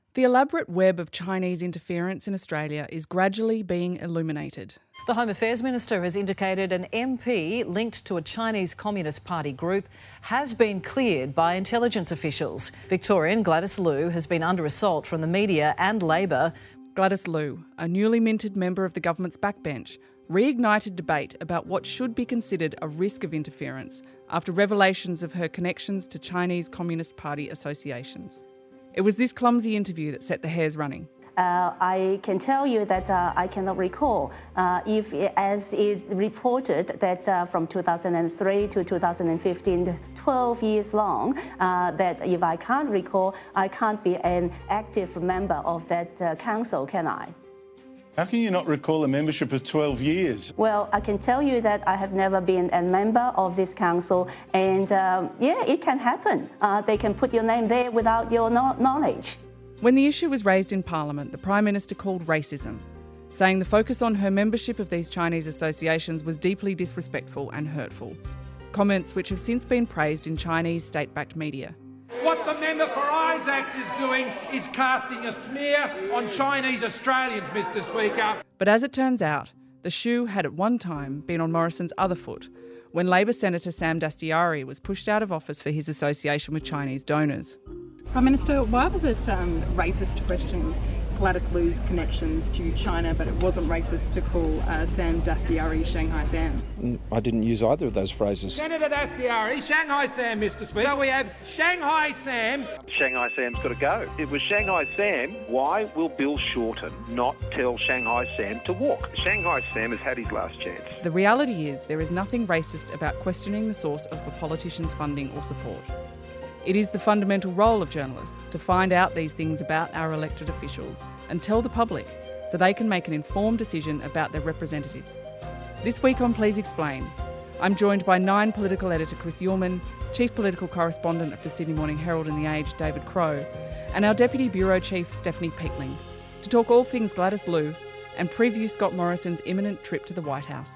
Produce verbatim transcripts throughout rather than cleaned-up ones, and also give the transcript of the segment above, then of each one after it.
The elaborate web of Chinese interference in Australia is gradually being illuminated. The Home Affairs Minister has indicated an M P linked to a Chinese Communist Party group has been cleared by intelligence officials. Victorian Gladys Liu has been under assault from the media and Labor. Gladys Liu, a newly minted member of the government's backbench, reignited debate about what should be considered a risk of interference after revelations of her connections to Chinese Communist Party associations. It was this clumsy interview that set the hairs running. Uh, I can tell you that uh, I cannot recall uh, if, as is reported, that uh, from two thousand three to two thousand fifteen, twelve years long, uh, that if I can't recall, I can't be an active member of that uh, council, can I? How can you not recall a membership of twelve years? Well, I can tell you that I have never been a member of this council, and um, yeah, it can happen. Uh, they can put your name there without your no- knowledge. When the issue was raised in Parliament, the Prime Minister called racism, saying the focus on her membership of these Chinese associations was deeply disrespectful and hurtful. Comments which have since been praised in Chinese state-backed media. What the member for Isaacs is doing is casting a smear on Chinese Australians, Mister Speaker. But as it turns out, the shoe had at one time been on Morrison's other foot when Labor Senator Sam Dastyari was pushed out of office for his association with Chinese donors. Prime Minister, why was it um, racist to question Gladys Liu's connections to China, but it wasn't racist to call uh, Sam Dastyari Shanghai Sam? I didn't use either of those phrases. Senator Dastyari, Shanghai Sam, Mister Speaker. So we have Shanghai Sam. Shanghai Sam's got to go. It was Shanghai Sam. Why will Bill Shorten not tell Shanghai Sam to walk? Shanghai Sam has had his last chance. The reality is there is nothing racist about questioning the source of a politician's funding or support. It is the fundamental role of journalists to find out these things about our elected officials and tell the public so they can make an informed decision about their representatives. This week on Please Explain, I'm joined by Nine political editor Chris Yorman, chief political correspondent of the Sydney Morning Herald and The Age, David Crowe, and our deputy bureau chief, Stephanie Peatling, to talk all things Gladys Liu and preview Scott Morrison's imminent trip to the White House.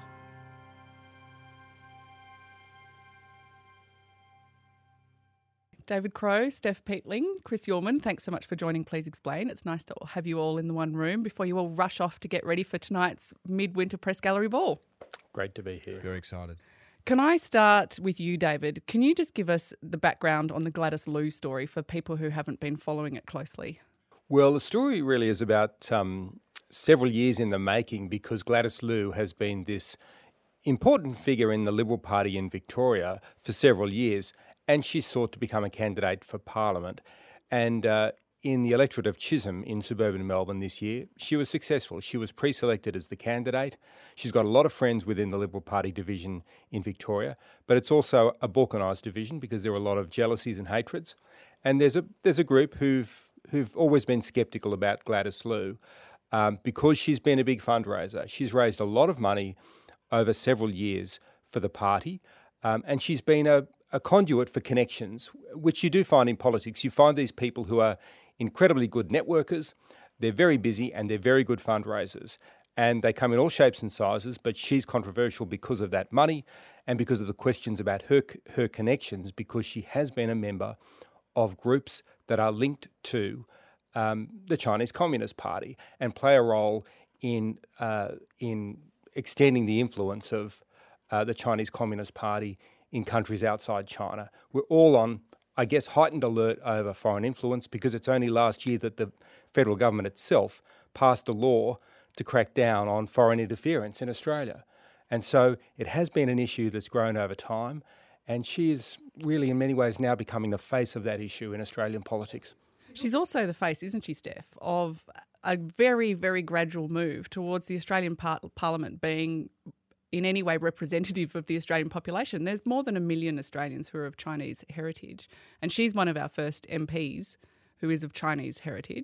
David Crowe, Steph Peatling, Chris Yorman, thanks so much for joining Please Explain. It's nice to have you all in the one room before you all rush off to get ready for tonight's Midwinter Press Gallery Ball. Great to be here. Very excited. Can I start with you, David? Can you just give us the background on the Gladys Liu story for people who haven't been following it closely? Well, the story really is about um, several years in the making because Gladys Liu has been this important figure in the Liberal Party in Victoria for several years. And she sought to become a candidate for Parliament. And uh, in the electorate of Chisholm in suburban Melbourne this year, she was successful. She was pre-selected as the candidate. She's got a lot of friends within the Liberal Party division in Victoria, but it's also a balkanised division because there are a lot of jealousies and hatreds. And there's a there's a group who've who've always been sceptical about Gladys Liu um, because she's been a big fundraiser. She's raised a lot of money over several years for the party, um, and she's been a a conduit for connections, which you do find in politics. You find these people who are incredibly good networkers, they're very busy and they're very good fundraisers. And they come in all shapes and sizes, but she's controversial because of that money and because of the questions about her her connections, because she has been a member of groups that are linked to um, the Chinese Communist Party and play a role in, uh, in extending the influence of uh, the Chinese Communist Party in countries outside China. We're all on, I guess, heightened alert over foreign influence because it's only last year that the federal government itself passed a law to crack down on foreign interference in Australia. And so it has been an issue that's grown over time, and she is really in many ways now becoming the face of that issue in Australian politics. She's also the face, isn't she, Steph, of a very, very gradual move towards the Australian par- Parliament being in any way representative of the Australian population. There's more than a million Australians who are of Chinese heritage, and she's one of our first M Ps who is of Chinese heritage.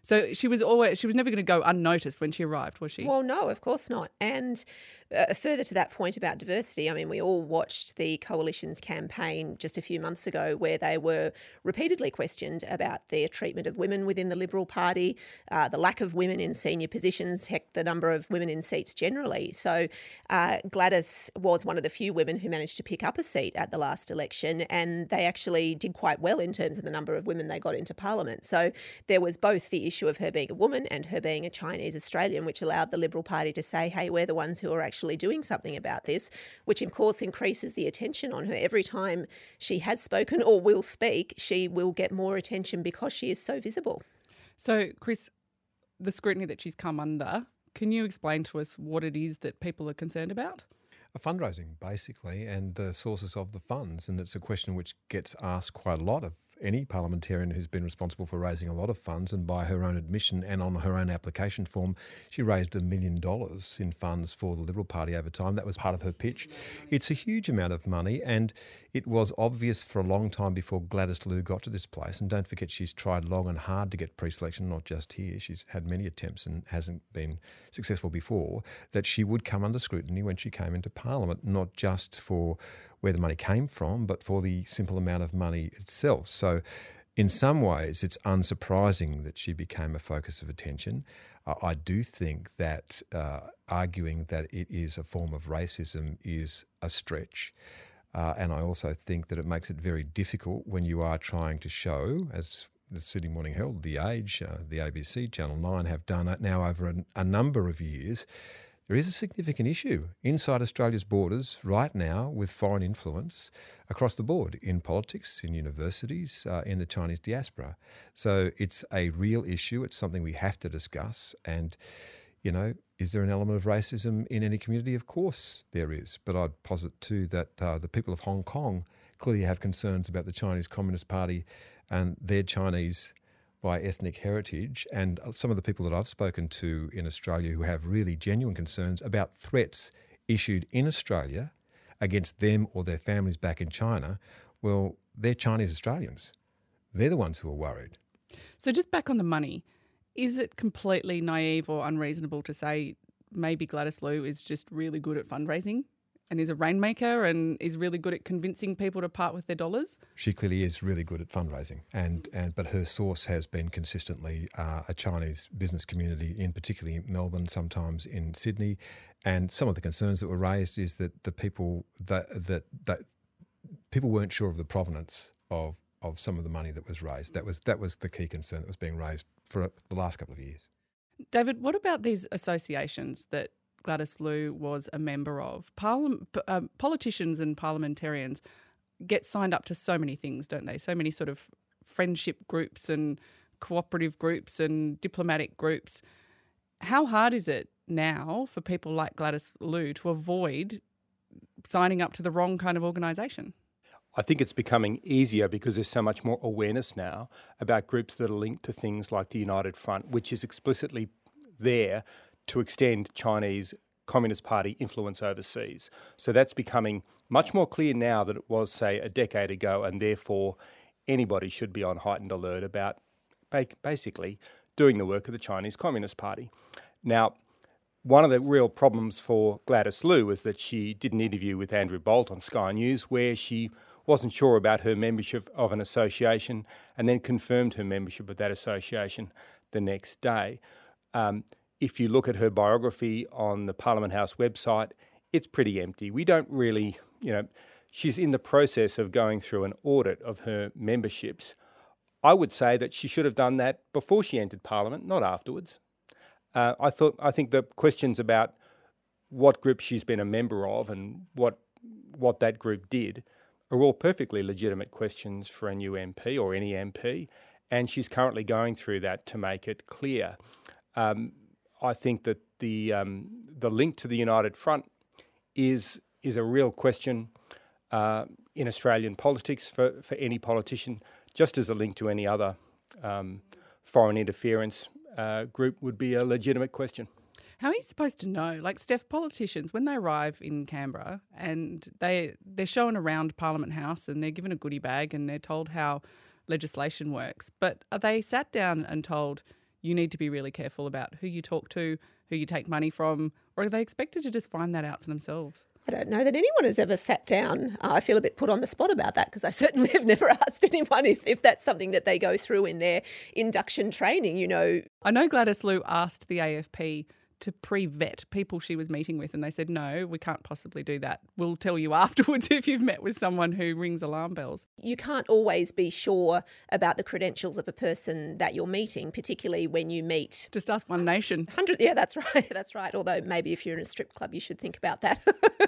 So she was always she was never going to go unnoticed when she arrived, was she? Well, no, of course not. And uh, further to that point about diversity, I mean, we all watched the Coalition's campaign just a few months ago where they were repeatedly questioned about their treatment of women within the Liberal Party, uh, the lack of women in senior positions, heck, the number of women in seats generally. So uh, Gladys was one of the few women who managed to pick up a seat at the last election, and they actually did quite well in terms of the number of women they got into Parliament. So there was both the issue of her being a woman and her being a Chinese Australian, which allowed the Liberal Party to say, hey, we're the ones who are actually doing something about this, which of course increases the attention on her. Every time she has spoken or will speak, she will get more attention because she is so visible. So, Chris, the scrutiny that she's come under, can you explain to us what it is that people are concerned about? Fundraising, basically, and the sources of the funds. And it's a question which gets asked quite a lot of any parliamentarian who's been responsible for raising a lot of funds. And by her own admission and on her own application form, she raised a million dollars in funds for the Liberal Party over time. That was part of her pitch. It's a huge amount of money, and it was obvious for a long time before Gladys Liu got to this place. And don't forget, she's tried long and hard to get pre-selection, not just here. She's had many attempts and hasn't been successful before, that she would come under scrutiny when she came into Parliament, not just for where the money came from, but for the simple amount of money itself. So in some ways, it's unsurprising that she became a focus of attention. Uh, I do think that uh, arguing that it is a form of racism is a stretch. Uh, and I also think that it makes it very difficult when you are trying to show, as the Sydney Morning Herald, The Age, uh, the A B C, Channel nine have done it now over a, a number of years. There is a significant issue inside Australia's borders right now with foreign influence across the board in politics, in universities, uh, in the Chinese diaspora. So it's a real issue. It's something we have to discuss. And, you know, is there an element of racism in any community? Of course there is. But I'd posit too that uh, the people of Hong Kong clearly have concerns about the Chinese Communist Party and their Chinese by ethnic heritage, and some of the people that I've spoken to in Australia who have really genuine concerns about threats issued in Australia against them or their families back in China, well, they're Chinese Australians. They're the ones who are worried. So just back on the money, is it completely naive or unreasonable to say maybe Gladys Liu is just really good at fundraising and is a rainmaker and is really good at convincing people to part with their dollars? She clearly is really good at fundraising, and, and but her source has been consistently uh, a Chinese business community, in particularly Melbourne, sometimes in Sydney. And some of the concerns that were raised is that the people that that, that people weren't sure of the provenance of of some of the money that was raised. That was that was the key concern that was being raised for the last couple of years. David, what about these associations that Gladys Liu was a member of? Parliament, um, politicians and parliamentarians get signed up to so many things, don't they? So many sort of friendship groups and cooperative groups and diplomatic groups. How hard is it now for people like Gladys Liu to avoid signing up to the wrong kind of organisation? I think it's becoming easier because there's so much more awareness now about groups that are linked to things like the United Front, which is explicitly there to extend Chinese Communist Party influence overseas. So that's becoming much more clear now than it was, say, a decade ago, and therefore anybody should be on heightened alert about basically doing the work of the Chinese Communist Party. Now, one of the real problems for Gladys Liu is that she did an interview with Andrew Bolt on Sky News where she wasn't sure about her membership of an association and then confirmed her membership of that association the next day. Um, If you look at her biography on the Parliament House website, it's pretty empty. We don't really, you know, she's in the process of going through an audit of her memberships. I would say that she should have done that before she entered Parliament, not afterwards. Uh, I thought, I think the questions about what group she's been a member of and what what that group did are all perfectly legitimate questions for a new M P or any M P, and she's currently going through that to make it clear. Um, I think that the um, the link to the United Front is is a real question uh, in Australian politics for, for any politician, just as a link to any other um, foreign interference uh, group would be a legitimate question. How are you supposed to know? Like, Steph, politicians, when they arrive in Canberra and they, they're shown around Parliament House and they're given a goodie bag and they're told how legislation works, but are they sat down and told, you need to be really careful about who you talk to, who you take money from, or are they expected to just find that out for themselves? I don't know that anyone has ever sat down. Uh, I feel a bit put on the spot about that because I certainly have never asked anyone if, if that's something that they go through in their induction training, you know. I know Gladys Liu asked the A F P to pre-vet people she was meeting with, and they said, no, we can't possibly do that. We'll tell you afterwards if you've met with someone who rings alarm bells. You can't always be sure about the credentials of a person that you're meeting, particularly when you meet... Just ask One Nation. Hundred, yeah, that's right, that's right. Although maybe if you're in a strip club, you should think about that.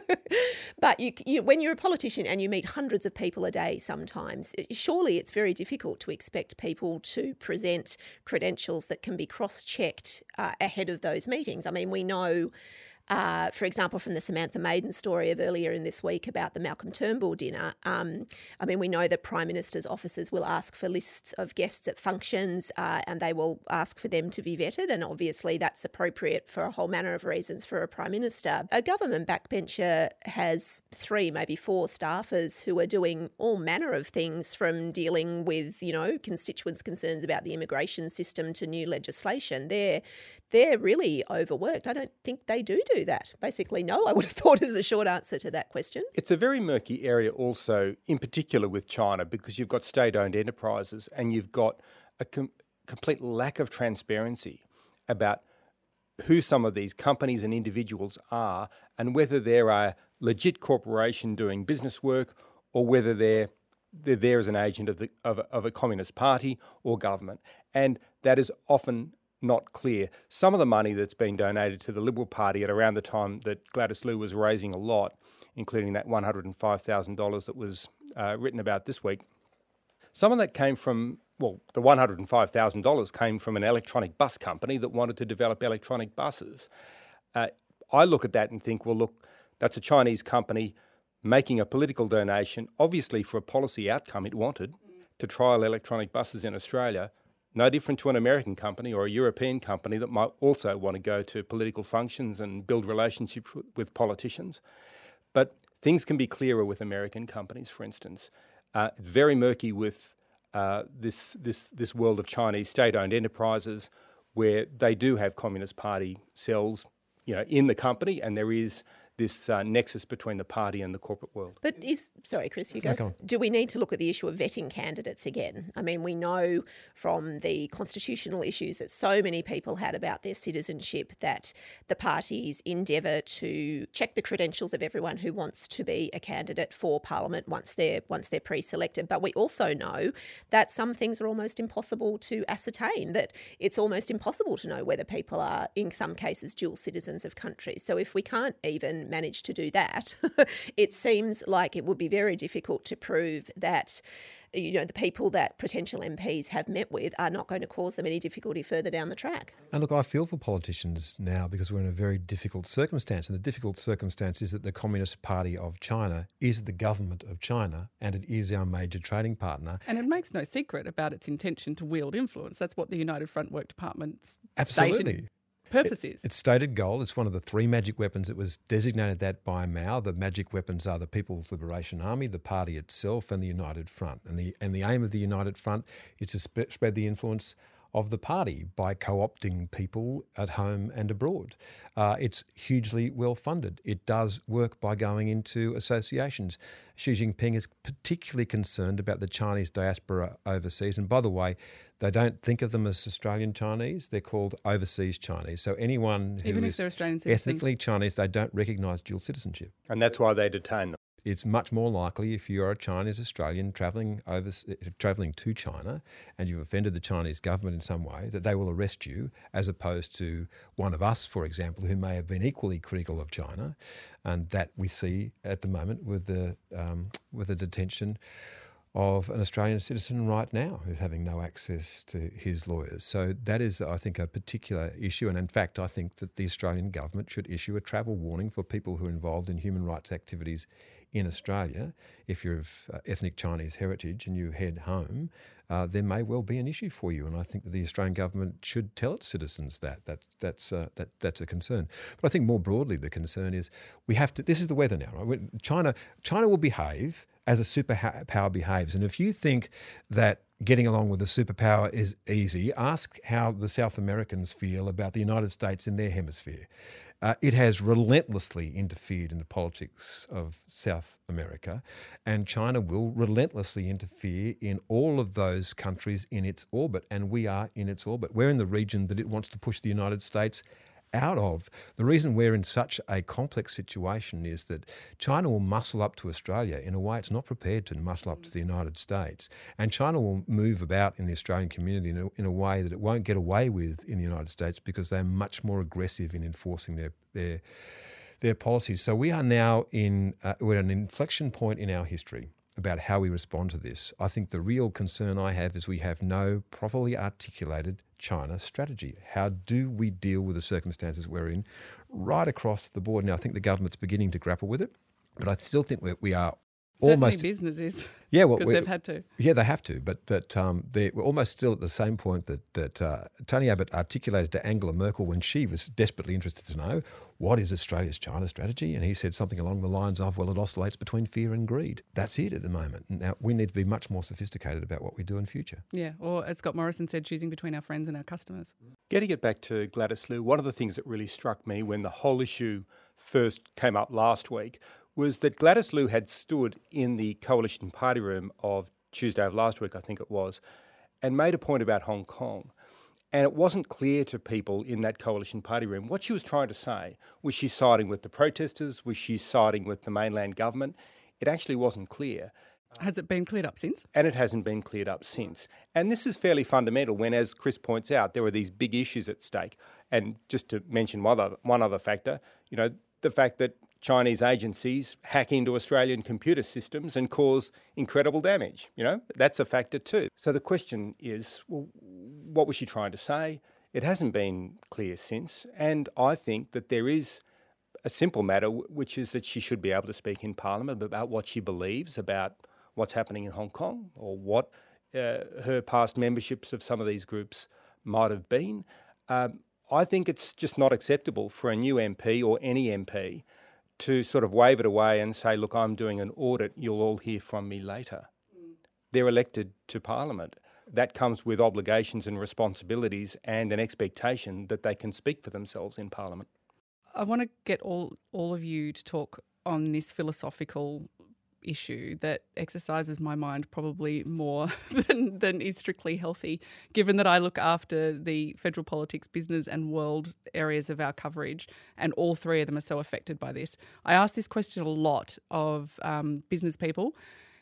But you, you, when you're a politician and you meet hundreds of people a day sometimes, surely it's very difficult to expect people to present credentials that can be cross-checked uh, ahead of those meetings. I mean, we know, uh, for example, from the Samantha Maiden story of earlier in this week about the Malcolm Turnbull dinner, um, I mean, we know that Prime Minister's officers will ask for lists of guests at functions uh, and they will ask for them to be vetted, and obviously that's appropriate for a whole manner of reasons for a Prime Minister. A government backbencher has three, maybe four staffers who are doing all manner of things, from dealing with, you know, constituents' concerns about the immigration system to new legislation. They're They're really overworked. I don't think they do do that. Basically, no, I would have thought is the short answer to that question. It's a very murky area also, in particular with China, because you've got state-owned enterprises and you've got a com- complete lack of transparency about who some of these companies and individuals are and whether they're a legit corporation doing business work or whether they're they're there as an agent of the of a, of a communist party or government. And that is often not clear. Some of the money that's been donated to the Liberal Party at around the time that Gladys Liu was raising a lot, including that one hundred five thousand dollars that was uh, written about this week, some of that came from, well, the one hundred five thousand dollars came from an electronic bus company that wanted to develop electronic buses. Uh, I look at that and think, well, look, that's a Chinese company making a political donation, obviously for a policy outcome it wanted, to trial electronic buses in Australia. No different to an American company or a European company that might also want to go to political functions and build relationships with politicians. But things can be clearer with American companies, for instance. Uh, it's very murky with uh, this, this, this world of Chinese state-owned enterprises where they do have Communist Party cells, you know, in the company, and there is this uh, nexus between the party and the corporate world. But is, sorry, Chris, you go. go Do we need to look at the issue of vetting candidates again? I mean, we know from the constitutional issues that so many people had about their citizenship that the parties endeavour to check the credentials of everyone who wants to be a candidate for Parliament once they're once they're pre-selected. But we also know that some things are almost impossible to ascertain, that it's almost impossible to know whether people are, in some cases, dual citizens of countries. So if we can't even manage to do that, it seems like it would be very difficult to prove that, you know, the people that potential M Ps have met with are not going to cause them any difficulty further down the track. And look, I feel for politicians now because we're in a very difficult circumstance, and the difficult circumstance is that the Communist Party of China is the government of China and it is our major trading partner. And it makes no secret about its intention to wield influence. That's what the United Front Work Department's Absolutely. purpose is. It, its stated goal, it's one of the three magic weapons. It was designated that by Mao. The magic weapons are the People's Liberation Army, the party itself, and the United Front. And the and the aim of the United Front is to sp- spread the influence of the party by co-opting people at home and abroad. Uh, it's hugely well funded. It does work by going into associations. Xi Jinping is particularly concerned about the Chinese diaspora overseas. And by the way, they don't think of them as Australian Chinese. They're called overseas Chinese. So anyone who Even if is they're Australian citizens, ethnically Chinese, they don't recognise dual citizenship. And that's why they detain them. It's much more likely if you're a Chinese Australian travelling over, travelling to China and you've offended the Chinese government in some way, that they will arrest you, as opposed to one of us, for example, who may have been equally critical of China, and that we see at the moment with the um, with the detention of an Australian citizen right now who's having no access to his lawyers. So that is, I think, a particular issue. And in fact, I think that the Australian government should issue a travel warning for people who are involved in human rights activities in Australia. If you're of uh, ethnic Chinese heritage and you head home, uh, there may well be an issue for you. And I think that the Australian government should tell its citizens that. that that's, uh, that that's a concern. But I think more broadly the concern is we have to, this is the weather now, right? China, China will behave as a superpower behaves. And if you think that getting along with a superpower is easy. Ask how the South Americans feel about the United States in their hemisphere. Uh, it has relentlessly interfered in the politics of South America, and China will relentlessly interfere in all of those countries in its orbit, and we are in its orbit. We're in the region that it wants to push the United States out of. The reason we're in such a complex situation is that China will muscle up to Australia in a way it's not prepared to muscle up to the United States. And China will move about in the Australian community in a, in a way that it won't get away with in the United States because they're much more aggressive in enforcing their their, their policies. So we are now in uh, we're at an inflection point in our history about how we respond to this. I think the real concern I have is we have no properly articulated China strategy. How do we deal with the circumstances we're in right across the board? Now, I think the government's beginning to grapple with it, but I still think we, we are Certainly almost... businesses. Yeah, well, because they've had to. Yeah, they have to, but that um, we're almost still at the same point that that uh, Tony Abbott articulated to Angela Merkel when she was desperately interested to know what is Australia's China strategy, and he said something along the lines of, "Well, it oscillates between fear and greed." That's it at the moment. Now we need to be much more sophisticated about what we do in future. Yeah, or as Scott Morrison said, choosing between our friends and our customers. Getting it back to Gladys Liu, one of the things that really struck me when the whole issue first came up last week was that Gladys Liu had stood in the Coalition Party room of Tuesday of last week, I think it was, and made a point about Hong Kong. And it wasn't clear to people in that Coalition Party room what she was trying to say. Was she siding with the protesters? Was she siding with the mainland government? It actually wasn't clear. Has it been cleared up since? And it hasn't been cleared up since. And this is fairly fundamental when, as Chris points out, there are these big issues at stake. And just to mention one other, one other factor, you know, the fact that Chinese agencies hack into Australian computer systems and cause incredible damage. You know, that's a factor too. So the question is, well, what was she trying to say? It hasn't been clear since. And I think that there is a simple matter, which is that she should be able to speak in Parliament about what she believes about what's happening in Hong Kong or what uh, her past memberships of some of these groups might have been. Um, I think it's just not acceptable for a new M P or any M P to sort of wave it away and say, look, I'm doing an audit, you'll all hear from me later. Mm. They're elected to Parliament. That comes with obligations and responsibilities and an expectation that they can speak for themselves in Parliament. I want to get all, all of you to talk on this philosophical issue that exercises my mind probably more than, than is strictly healthy, given that I look after the federal politics, business and world areas of our coverage, and all three of them are so affected by this. I ask this question a lot of um, business people.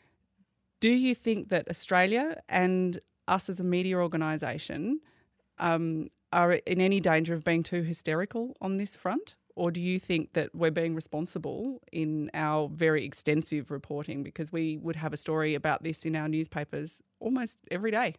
Do you think that Australia and us as a media organisation um, are in any danger of being too hysterical on this front? Or do you think that we're being responsible in our very extensive reporting, because we would have a story about this in our newspapers almost every day?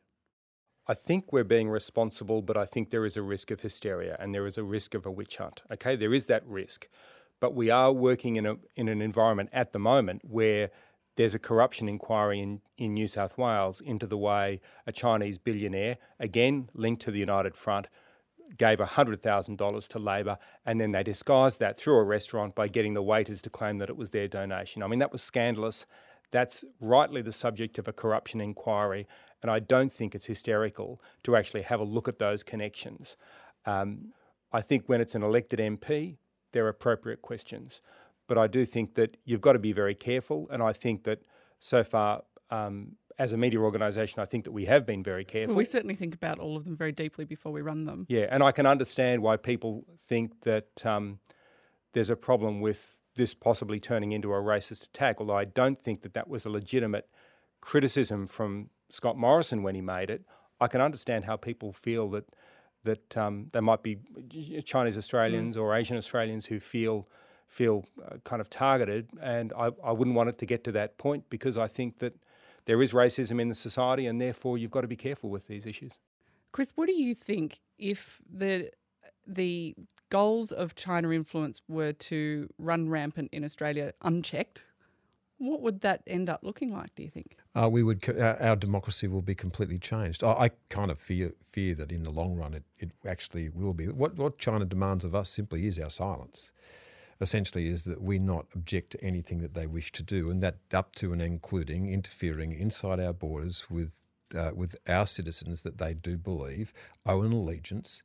I think we're being responsible, but I think there is a risk of hysteria and there is a risk of a witch hunt. Okay, there is that risk. But we are working in a in an environment at the moment where there's a corruption inquiry in, in New South Wales into the way a Chinese billionaire, again linked to the United Front, gave one hundred thousand dollars to Labor, and then they disguised that through a restaurant by getting the waiters to claim that it was their donation. I mean, that was scandalous. That's rightly the subject of a corruption inquiry, and I don't think it's hysterical to actually have a look at those connections. Um, I think when it's an elected M P, there are appropriate questions. But I do think that you've got to be very careful, and I think that so far, um, as a media organisation, I think that we have been very careful. Well, we certainly think about all of them very deeply before we run them. Yeah, and I can understand why people think that um, there's a problem with this possibly turning into a racist attack, although I don't think that that was a legitimate criticism from Scott Morrison when he made it. I can understand how people feel that that um, there might be Chinese Australians mm. or Asian Australians who feel feel uh, kind of targeted, and I, I wouldn't want it to get to that point, because I think that there is racism in the society, and therefore you've got to be careful with these issues. Chris, what do you think if the the goals of China influence were to run rampant in Australia unchecked? What would that end up looking like, do you think? Uh, we would. Our, our democracy will be completely changed. I, I kind of fear fear that in the long run it, it actually will be. What, what China demands of us simply is our silence. Essentially is that we not object to anything that they wish to do, and that up to and including interfering inside our borders with uh, with our citizens that they do believe owe an allegiance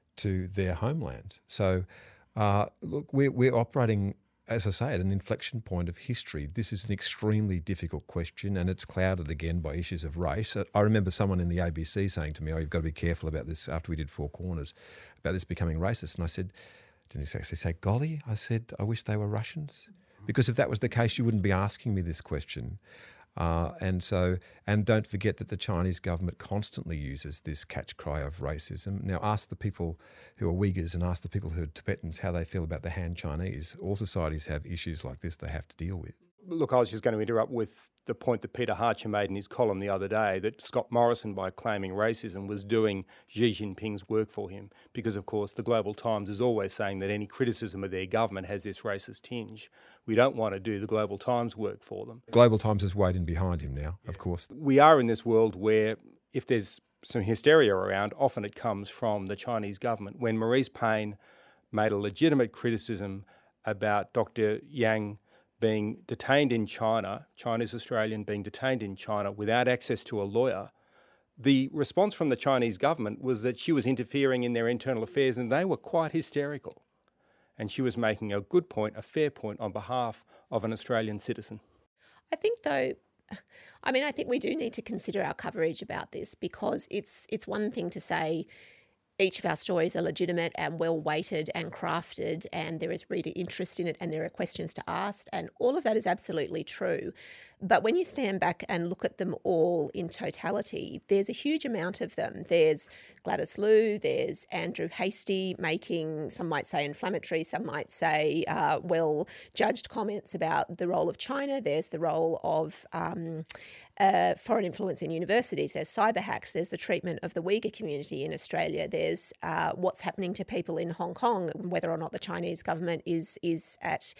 to their homeland. So, uh, look, we're, we're operating, as I say, at an inflection point of history. This is an extremely difficult question, and it's clouded again by issues of race. I remember someone in the A B C saying to me, oh, you've got to be careful about this, after we did Four Corners, about this becoming racist. And I said, didn't he actually say, golly? I said, I wish they were Russians. Because if that was the case, you wouldn't be asking me this question. Uh, and so, and don't forget that the Chinese government constantly uses this catch cry of racism. Now, ask the people who are Uyghurs and ask the people who are Tibetans how they feel about the Han Chinese. All societies have issues like this they have to deal with. Look, I was just going to interrupt with the point that Peter Hartcher made in his column the other day, that Scott Morrison, by claiming racism, was doing Xi Jinping's work for him. Because, of course, the Global Times is always saying that any criticism of their government has this racist tinge. We don't want to do the Global Times work for them. Global Times is waiting behind him now, of course. We are in this world where if there's some hysteria around, often it comes from the Chinese government. When Maurice Payne made a legitimate criticism about Doctor Yang being detained in China, Chinese Australian being detained in China without access to a lawyer, the response from the Chinese government was that she was interfering in their internal affairs, and they were quite hysterical. And she was making a good point, a fair point, on behalf of an Australian citizen. I think, though, I mean, I think we do need to consider our coverage about this, because it's it's one thing to say each of our stories are legitimate and well weighted and crafted, and there is reader interest in it and there are questions to ask, and all of that is absolutely true. But when you stand back and look at them all in totality, there's a huge amount of them. There's Gladys Liu, there's Andrew Hastie making, some might say inflammatory, some might say uh, well-judged comments about the role of China. There's the role of um, uh, foreign influence in universities. There's cyber hacks. There's the treatment of the Uyghur community in Australia. There's uh, what's happening to people in Hong Kong, whether or not the Chinese government is is at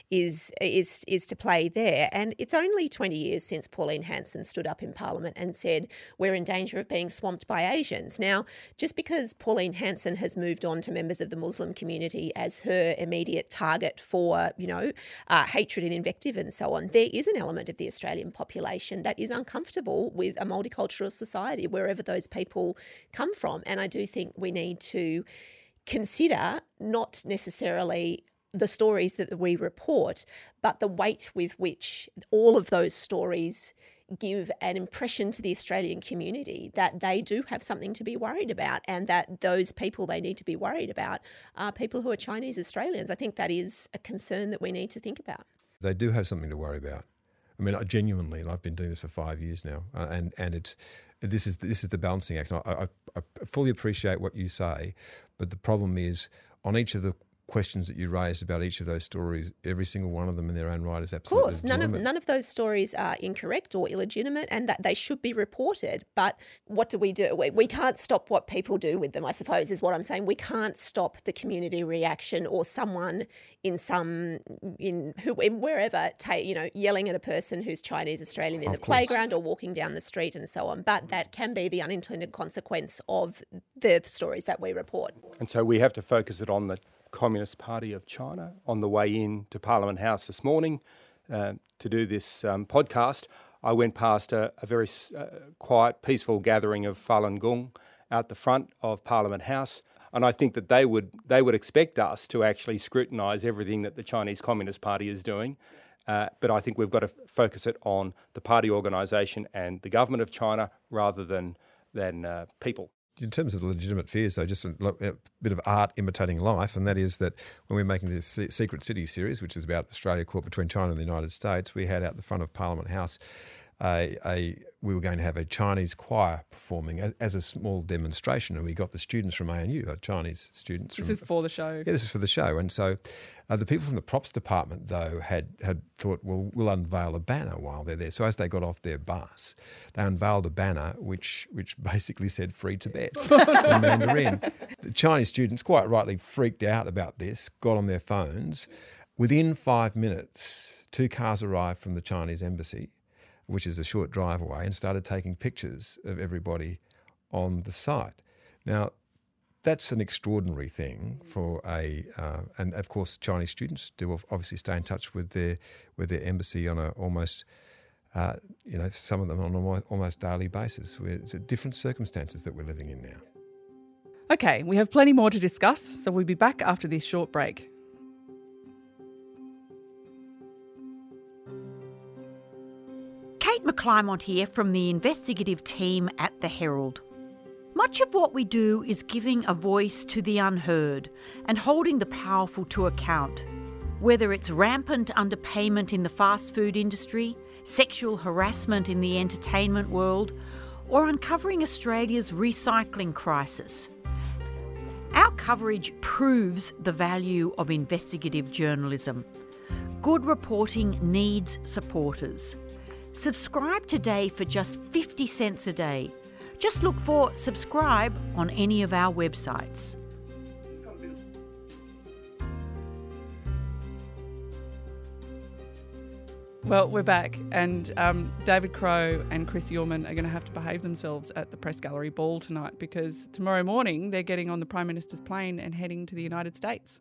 is is is to play there. And it's only twenty years since Pauline Hanson stood up in Parliament and said, we're in danger of being swamped by Asians. Now, just because Pauline Hanson has moved on to members of the Muslim community as her immediate target for, you know, uh, hatred and invective and so on, there is an element of the Australian population that is uncomfortable with a multicultural society, wherever those people come from. And I do think we need to consider not necessarily the stories that we report, but the weight with which all of those stories give an impression to the Australian community that they do have something to be worried about, and that those people they need to be worried about are people who are Chinese Australians. I think that is a concern that we need to think about. They do have something to worry about. I mean, I genuinely, and I've been doing this for five years now, uh, and and it's this is this is the balancing act. I, I, I fully appreciate what you say, but the problem is on each of the questions that you raised about each of those stories, every single one of them in their own right is absolutely Of course, none of, none of those stories are incorrect or illegitimate, and that they should be reported. But what do we do? We, we can't stop what people do with them, I suppose, is what I'm saying. We can't stop the community reaction or someone in some, in who, in wherever, ta- you know, yelling at a person who's Chinese Australian in of the course. playground or walking down the street and so on. But that can be the unintended consequence of the stories that we report. And so we have to focus it on the Communist Party of China. On the way in to Parliament House this morning uh, to do this um, podcast, I went past a, a very uh, quiet, peaceful gathering of Falun Gong out the front of Parliament House, and I think that they would they would expect us to actually scrutinise everything that the Chinese Communist Party is doing. Uh, but I think we've got to f- focus it on the party organisation and the government of China rather than than uh, people. In terms of the legitimate fears, though, just a, a bit of art imitating life, and that is that when we were making this Secret City series, which is about Australia caught between China and the United States, we had out the front of Parliament House a, a we were going to have a Chinese choir performing as, as a small demonstration, and we got the students from A N U, the Chinese students. This from, is for the show. Yeah, this is for the show. And so uh, the people from the props department, though, had, had thought, well, we'll unveil a banner while they're there. So as they got off their bus, they unveiled a banner which which basically said "Free Tibet" in Mandarin. The Chinese students, quite rightly, freaked out about this, got on their phones. Within five minutes, two cars arrived from the Chinese embassy, which is a short drive away, and started taking pictures of everybody on the site. Now, that's an extraordinary thing for a, uh, and of course, Chinese students do obviously stay in touch with their with their embassy on a almost uh, you know, some of them on an almost daily basis. We're, it's different circumstances that we're living in now. Okay, we have plenty more to discuss, so we'll be back after this short break. Kate McClymont here from the investigative team at The Herald. Much of what we do is giving a voice to the unheard and holding the powerful to account. Whether it's rampant underpayment in the fast food industry, sexual harassment in the entertainment world, or uncovering Australia's recycling crisis. Our coverage proves the value of investigative journalism. Good reporting needs supporters. Subscribe today for just fifty cents a day. Just look for subscribe on any of our websites. Well, we're back, and um, David Crowe and Chris Uhlmann are going to have to behave themselves at the Press Gallery Ball tonight, because tomorrow morning they're getting on the Prime Minister's plane and heading to the United States.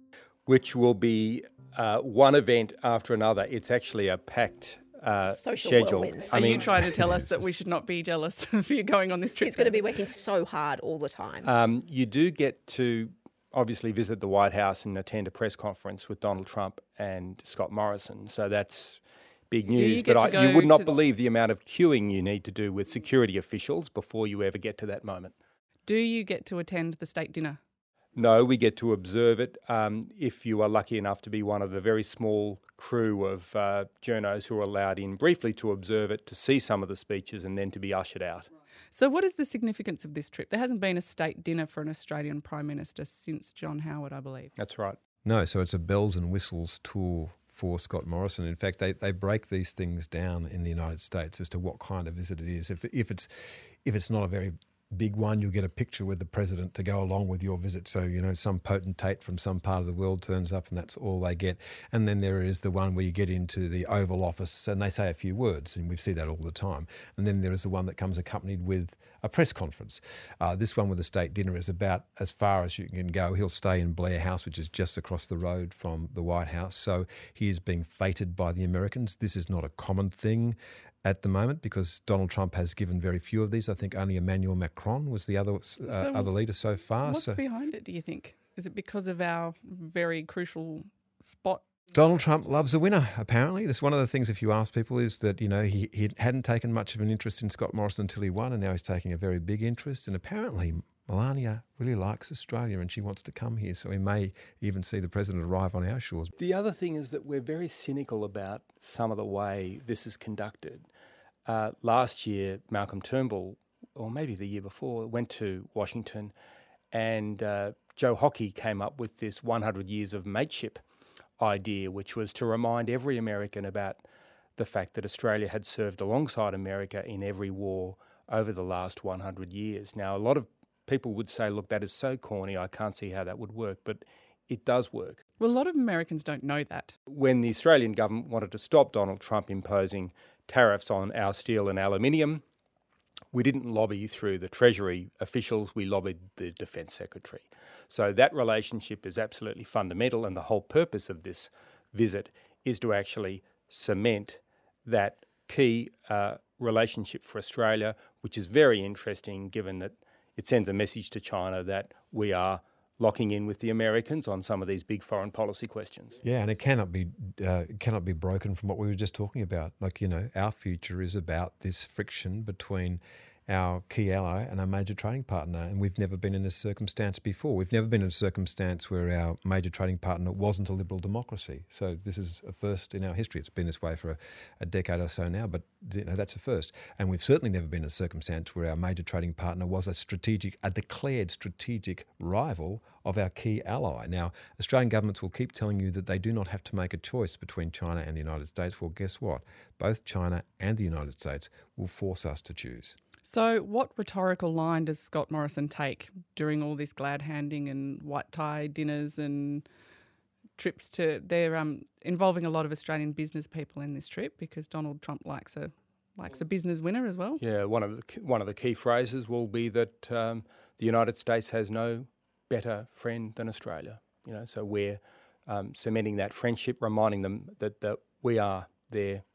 Which will be uh, one event after another. It's actually a packed uh, social schedule. whirlwind. Are I mean, you trying to tell us that we should not be jealous of you going on this trip? He's going to be working so hard all the time. Um, you do get to obviously visit the White House and attend a press conference with Donald Trump and Scott Morrison. So that's big Do you news. get But to I, go you would not to- believe the amount of queuing you need to do with security officials before you ever get to that moment. Do you get to attend the state dinner? No, we get to observe it um, if you are lucky enough to be one of the very small crew of uh, journos who are allowed in briefly to observe it, to see some of the speeches and then to be ushered out. So what is the significance of this trip? There hasn't been a state dinner for an Australian Prime Minister since John Howard, I believe. That's right. No, so it's a bells and whistles tour for Scott Morrison. In fact, they, they break these things down in the United States as to what kind of visit it is. If if it's if it's not a very big one, you'll get a picture with the president to go along with your visit. So, you know, some potentate from some part of the world turns up and that's all they get. And then there is the one where you get into the Oval Office and they say a few words, and we see that all the time. And then there is the one that comes accompanied with a press conference. Uh, this one with the state dinner is about as far as you can go. He'll stay in Blair House, which is just across the road from the White House. So he is being feted by the Americans. This is not a common thing at the moment, because Donald Trump has given very few of these. I think only Emmanuel Macron was the other uh, So other leader so far. What's So behind it, do you think? Is it because of our very crucial spot? Donald Trump loves a winner, apparently. That's one of the things, if you ask people, is that, you know, he, he hadn't taken much of an interest in Scott Morrison until he won, and now he's taking a very big interest. And apparently Melania really likes Australia and she wants to come here, so we may even see the president arrive on our shores. The other thing is that we're very cynical about some of the way this is conducted. Uh, last year, Malcolm Turnbull, or maybe the year before, went to Washington, and uh, Joe Hockey came up with this one hundred years of mateship idea, which was to remind every American about the fact that Australia had served alongside America in every war over the last one hundred years. Now, a lot of people would say, look, that is so corny, I can't see how that would work, but it does work. Well, a lot of Americans don't know that. When the Australian government wanted to stop Donald Trump imposing tariffs on our steel and aluminium, we didn't lobby through the Treasury officials, we lobbied the Defence Secretary. So that relationship is absolutely fundamental, and the whole purpose of this visit is to actually cement that key uh, relationship for Australia, which is very interesting given that it sends a message to China that we are locking in with the Americans on some of these big foreign policy questions. Yeah, and it cannot be uh, it cannot be broken from what we were just talking about. Like, you know, our future is about this friction between our key ally and our major trading partner, and we've never been in this circumstance before. We've never been in a circumstance where our major trading partner wasn't a liberal democracy. So this is a first in our history. It's been this way for a, a decade or so now, but you know, that's a first. And we've certainly never been in a circumstance where our major trading partner was a strategic, a declared strategic rival of our key ally. Now, Australian governments will keep telling you that they do not have to make a choice between China and the United States. Well, guess what? Both China and the United States will force us to choose. So what rhetorical line does Scott Morrison take during all this glad handing and white tie dinners and trips to... They're um, involving a lot of Australian business people in this trip because Donald Trump likes a likes a business winner as well. Yeah, one of the one of the key phrases will be that um, the United States has no better friend than Australia. You know, so we're um, cementing that friendship, reminding them that, that we are their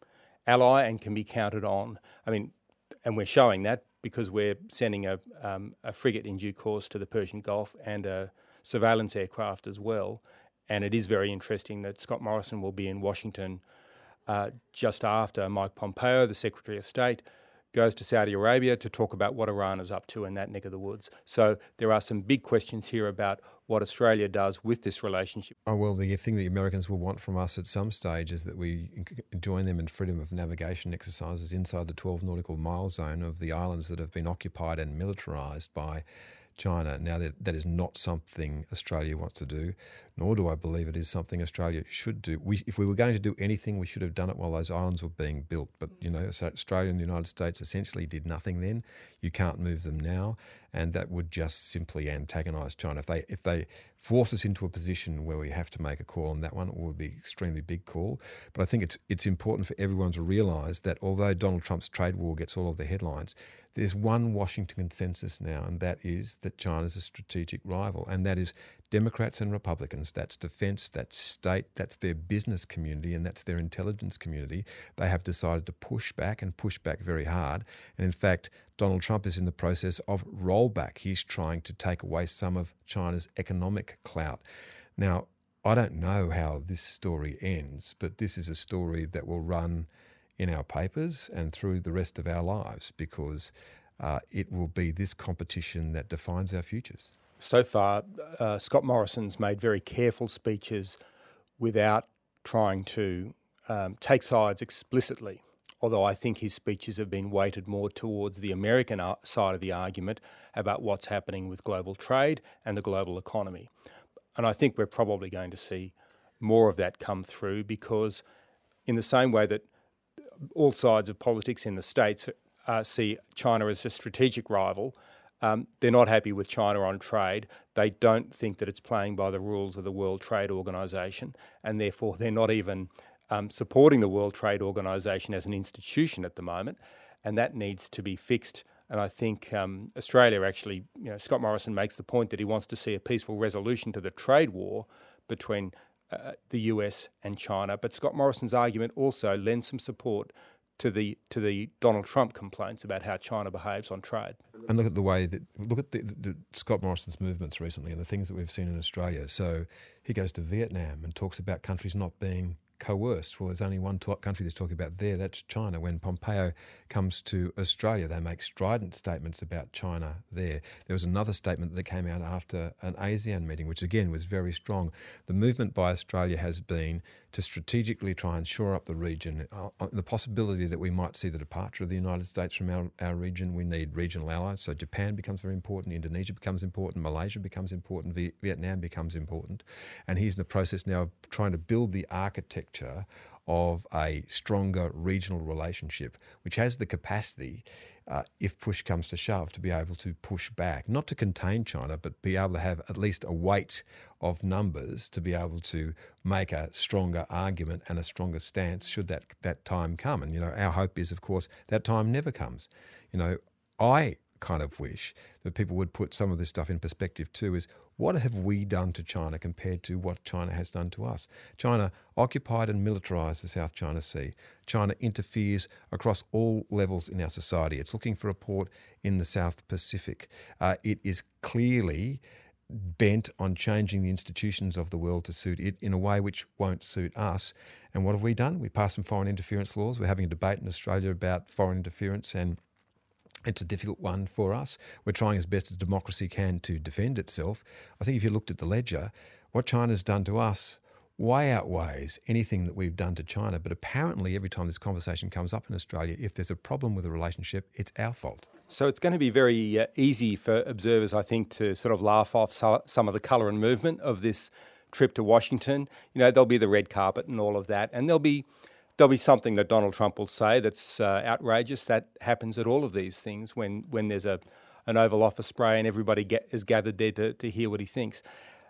ally and can be counted on. I mean, and we're showing that because we're sending a, um, a frigate in due course to the Persian Gulf and a surveillance aircraft as well. And it is very interesting that Scott Morrison will be in Washington uh, just after Mike Pompeo, the Secretary of State, goes to Saudi Arabia to talk about what Iran is up to in that neck of the woods. So there are some big questions here about what Australia does with this relationship. Oh, well, the thing the Americans will want from us at some stage is that we join them in freedom of navigation exercises inside the twelve nautical mile zone of the islands that have been occupied and militarised by China. Now, that, that is not something Australia wants to do, nor do I believe it is something Australia should do. We, if we were going to do anything, we should have done it while those islands were being built. But, you know, so Australia and the United States essentially did nothing then. You can't move them now, and that would just simply antagonise China. If they if they force us into a position where we have to make a call on that one, it would be an extremely big call. But I think it's it's important for everyone to realise that although Donald Trump's trade war gets all of the headlines, there's one Washington consensus now, and that is that China's a strategic rival, and that is Democrats and Republicans. That's defence, that's state, that's their business community, and that's their intelligence community. They have decided to push back and push back very hard. And in fact, Donald Trump is in the process of rollback. He's trying to take away some of China's economic clout. Now, I don't know how this story ends, but this is a story that will run in our papers and through the rest of our lives, because uh, it will be this competition that defines our futures. So far, uh, Scott Morrison's made very careful speeches without trying to um, take sides explicitly, although I think his speeches have been weighted more towards the American side of the argument about what's happening with global trade and the global economy. And I think we're probably going to see more of that come through, because in the same way that all sides of politics in the States uh, see China as a strategic rival, um, they're not happy with China on trade. They don't think that it's playing by the rules of the World Trade Organization, and therefore they're not even um, supporting the World Trade Organization as an institution at the moment, and that needs to be fixed. And I think um, Australia actually, you know, Scott Morrison makes the point that he wants to see a peaceful resolution to the trade war between uh, the U S and China. But Scott Morrison's argument also lends some support to the to the Donald Trump complaints about how China behaves on trade. And look at the way that look at the, the, the Scott Morrison's movements recently and the things that we've seen in Australia. So he goes to Vietnam and talks about countries not being coerced. Well, there's only one t- country that's talking about there, that's China. When Pompeo comes to Australia, they make strident statements about China there. There was another statement that came out after an ASEAN meeting, which again was very strong. The movement by Australia has been to strategically try and shore up the region. Uh, the possibility that we might see the departure of the United States from our, our region, we need regional allies. So Japan becomes very important, Indonesia becomes important, Malaysia becomes important, v- Vietnam becomes important. And he's in the process now of trying to build the architecture of a stronger regional relationship, which has the capacity, uh, if push comes to shove, to be able to push back, not to contain China, but be able to have at least a weight of numbers to be able to make a stronger argument and a stronger stance should that, that time come. And, you know, our hope is, of course, that time never comes. You know, I kind of wish that people would put some of this stuff in perspective too, is what have we done to China compared to what China has done to us? China occupied and militarised the South China Sea. China interferes across all levels in our society. It's looking for a port in the South Pacific. Uh, it is clearly bent on changing the institutions of the world to suit it in a way which won't suit us. And what have we done? We passed some foreign interference laws. We're having a debate in Australia about foreign interference, and it's a difficult one for us. We're trying as best as democracy can to defend itself. I think if you looked at the ledger, what China's done to us way outweighs anything that we've done to China. But apparently every time this conversation comes up in Australia, if there's a problem with a relationship, it's our fault. So it's going to be very uh, easy for observers, I think, to sort of laugh off so, some of the colour and movement of this trip to Washington. You know, there'll be the red carpet and all of that, and there'll be There'll be something that Donald Trump will say that's uh, outrageous. That happens at all of these things when, when there's a an Oval Office spray and everybody get, is gathered there to, to hear what he thinks.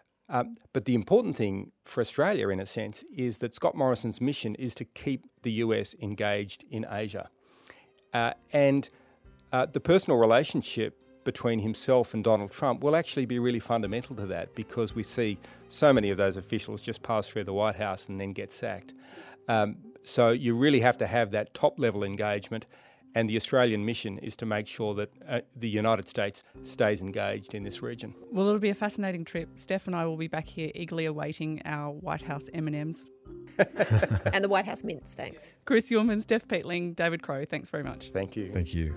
Um, but the important thing for Australia, in a sense, is that Scott Morrison's mission is to keep the U S engaged in Asia. Uh, and uh, the personal relationship between himself and Donald Trump will actually be really fundamental to that, because we see so many of those officials just pass through the White House and then get sacked. Um, So you really have to have that top-level engagement, and the Australian mission is to make sure that uh, the United States stays engaged in this region. Well, it'll be a fascinating trip. Steph and I will be back here eagerly awaiting our White House M and M's. And the White House mints, thanks. Chris Uhlmann, Steph Peatling, David Crowe, thanks very much. Thank you. Thank you.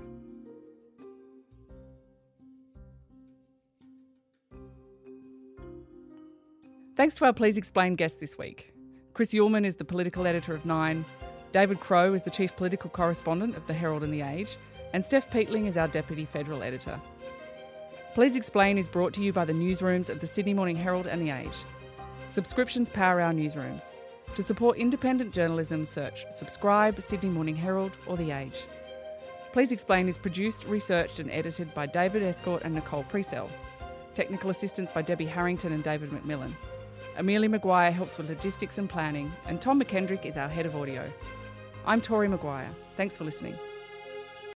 Thanks to our Please Explain guests this week. Chris Uhlmann is the political editor of Nine, David Crowe is the chief political correspondent of The Herald and The Age, and Steph Peatling is our deputy federal editor. Please Explain is brought to you by the newsrooms of the Sydney Morning Herald and The Age. Subscriptions power our newsrooms. To support independent journalism, search Subscribe, Sydney Morning Herald or The Age. Please Explain is produced, researched and edited by David Escort and Nicole Presell. Technical assistance by Debbie Harrington and David McMillan. Amelia Maguire helps with logistics and planning, and Tom McKendrick is our head of audio. I'm Tori Maguire. Thanks for listening.